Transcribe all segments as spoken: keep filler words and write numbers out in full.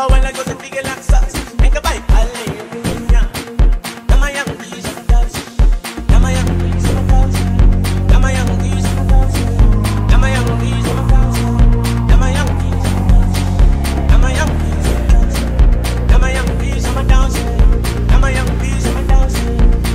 Well, I go to big laxas. Make a bike. Hallelujah. Now my young bees are dancing. Now my young bees are dancing. Now my young bees are dancing. Now my young bees are dancing. Now my young bees are dancing. Now my young bees are dancing. Now my young bees are dancing. Now my young bees are dancing.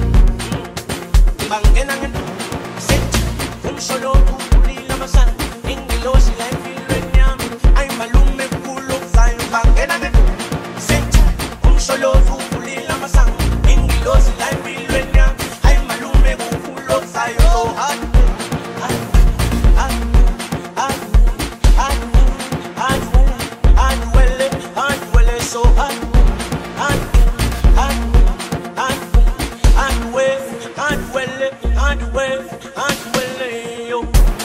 Bangin ang ito. Sit. Kung solo tuli lamasan. Ingilo sila yung niya. Ay malume pulo tayo. Bangin ang ito. Sit. Kung solo tuli lamasan. Ingilo sila yung niya. Ay malume pulo tayo. So hot. Hot. Hot. Hot. Hot. Hot. Hot. Welle. Hot. Welle. So hot. Hot. Hot. Hot. Hot. Welle. Hot. Welle. Hot. Welle. Hot. Welle. Yo.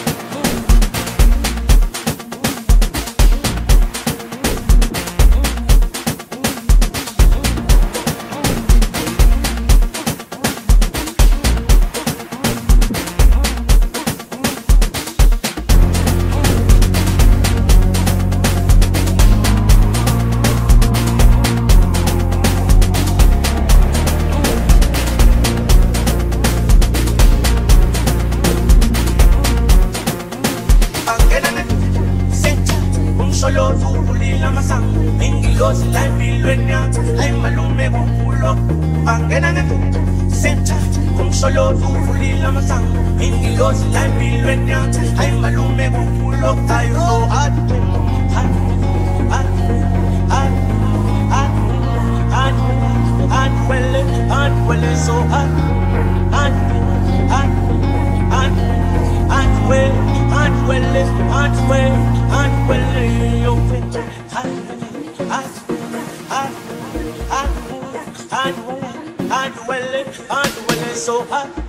Solo tuli lamasang ingilo sila bilwenya ay malume bukulok pangenan ito senta kung solo tuli lamasang ingilo sila bilwenya ay malume bukulok tayo so hot hot hot hot hot hot hot welle hot welle so hot hot hot hot hot welle hot welle hot welle hot welle hot, hot, hot, hot, hot, hot, well, hot, well, so hot.